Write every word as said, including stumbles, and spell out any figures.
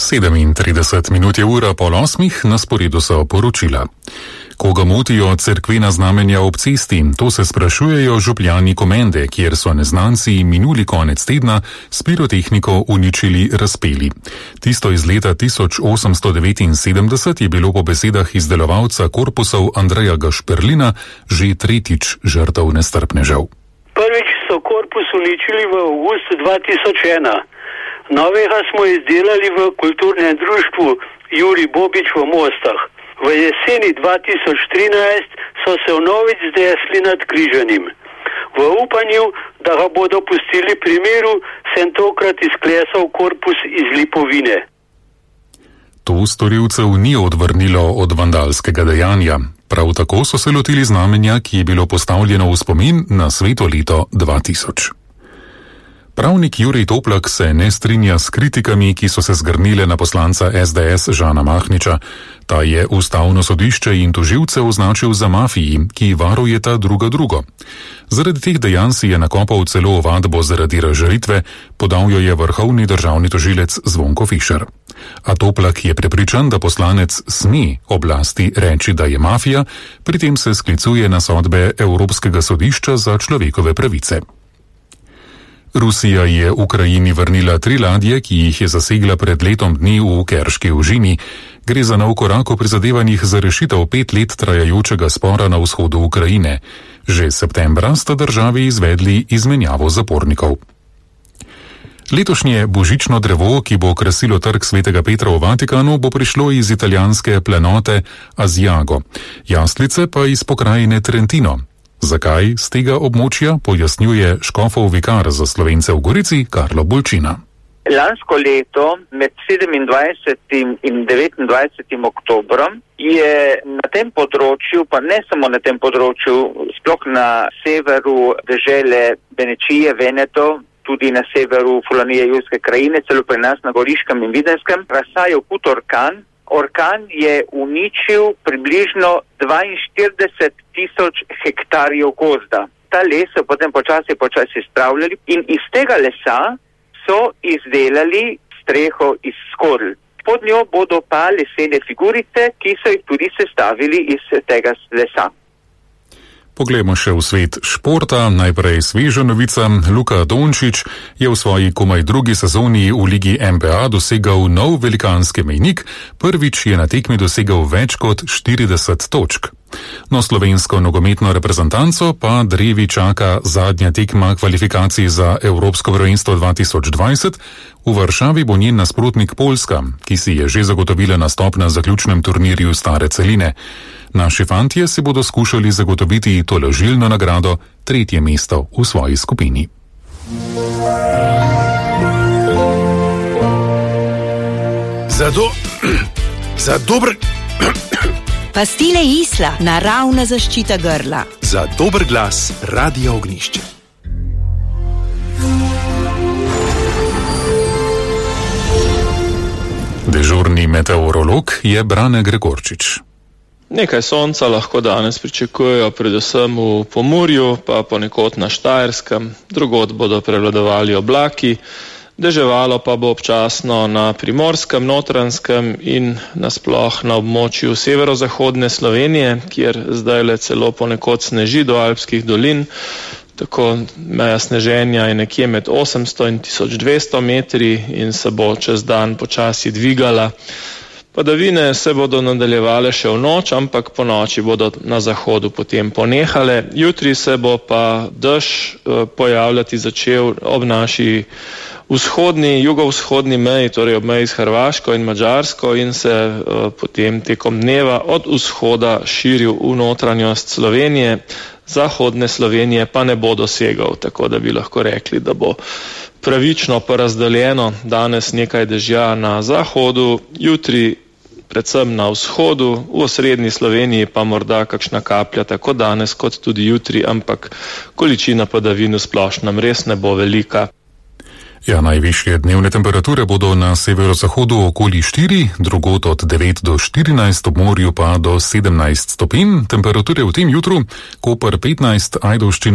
sedemintrideset minut je ura pol osmih, na sporedu so poročila. Koga motijo cerkvena znamenja ob cesti, to se sprašujejo župljani Komende, kjer so neznanci minuli konec tedna s pirotehniko uničili razpeli. Tisto iz leta tisoč osemsto devetinsedemdeset je bilo po besedah izdelovalca korpusov Andreja Gašperlina že tretjič žrtev nestrpnežev. Prvič so korpus uničili v avgustu dva tisoč ena. Novega smo izdelali v kulturnem društvu Jurij Bobič v Mostah. V jeseni dva tisoč trinajst so se vnovič zdesli nad križanjem. V upanju, da ga bodo pustili pri miru, sem tokrat izklesal korpus iz lipovine. To storilcev ni odvrnilo od vandalskega dejanja. Prav tako so se lotili znamenja, ki je bilo postavljeno v spomin na sveto leto dva tisoč. Pravnik Jurij Toplak se ne strinja s kritikami, ki so se zgrnile na poslanca es de es Žana Mahniča. Ta je ustavno sodišče in tožilce označil za mafiji, ki varujeta druga drugo. Zaradi teh dejanj si je nakopal celo ovadbo zaradi razžalitve, podal jo je vrhovni državni tožilec Zvonko Fišer. A Toplak je prepričan, da poslanec sme oblasti reči, da je mafija, pri tem se sklicuje na sodbe Evropskega sodišča za človekove pravice. Rusija je Ukrajini vrnila tri ladje, ki jih je zasegla pred letom dni v Kerški ožini. Gre za nov korak v prizadevanjih za rešitev pet let trajajočega spora na vzhodu Ukrajine. Že septembra sta državi izvedli izmenjavo zapornikov. Letošnje božično drevo, ki bo krasilo trg svetega Petra v Vatikanu, bo prišlo iz italijanske planote Asiago, jaslice pa iz pokrajine Trentino. Zakaj z tega območja, pojasnjuje škofov vikar za Slovence v Gorici Karlo Bolčina. Lansko leto med sedemindvajsetim in devetindvajsetim oktobrom je na tem področju, pa ne samo na tem področju, sploh na severu dežele Benečije, Veneto, tudi na severu Fulanije Južske krajine, celo pri nas na Goriškem in Videnskem, razsajal hud orkan. Orkan je uničil približno dvainštirideset tisoč hektarjev gozda. Ta les so potem počasi počasi spravljali in iz tega lesa so izdelali streho iz skorl. Pod njo bodo pa lesene figurice, ki so jih tudi sestavili iz tega lesa. Poglejmo še v svet športa. Najprej sveža novica. Luka Dončić je v svoji komaj drugi sezoni v ligi en be a dosegal nov velikanski mejnik. Prvič je na tekmi dosegal več kot štirideset točk. No, slovensko nogometno reprezentanco pa drevi čaka zadnja tekma kvalifikacij za Evropsko prvenstvo dva tisoč dvajset. V Varšavi bo njen nasprotnik Poljska, ki si je že zagotovila nastop na zaključnem turnirju stare celine. Naši fantje si bodo skušali zagotoviti tolažilno nagrado, tretje mesto v svoji skupini. Za do... Za dober... Pastile Isla, naravna zaščita grla. Za dober glas Radio Ognjišče. Dežurni meteorolog je Brane Gregorčič. Nekaj sonca lahko danes pričakujejo predvsem v Pomurju, pa ponekod na Štajerskem, drugod bodo prevladovali oblaki. Deževalo pa bo občasno na Primorskem, Notranjskem in nasploh na območju severozahodne Slovenije, kjer zdaj le celo ponekod sneži do alpskih dolin. Tako meja sneženja je nekje med osemsto in tisoč dvesto metri in se bo čez dan počasi dvigala. Padavine se bodo nadaljevale še v noč, ampak po noči bodo na zahodu potem ponehale. Jutri se bo pa dež pojavljati začel ob naši vzhodni, jugovzhodni meji, torej ob meji s Hrvaško in Madžarsko in se uh, potem tekom dneva od vzhoda širil v notranjost Slovenije, zahodne Slovenije pa ne bo dosegal, tako da bi lahko rekli, da bo pravično porazdeljeno, danes nekaj dežja na zahodu, jutri predvsem na vzhodu, v osrednji Sloveniji pa morda kakšna kaplja, tako danes kot tudi jutri, ampak količina padavin v splošnem res ne bo velika. Ja, najvišje dnevne temperature bodo na severozahodu okoli štiri, drugod od devet do štirinajst, ob morju pa do sedemnajst stopinj. Temperature v tem jutru: Koper petnajst, Ajdovščina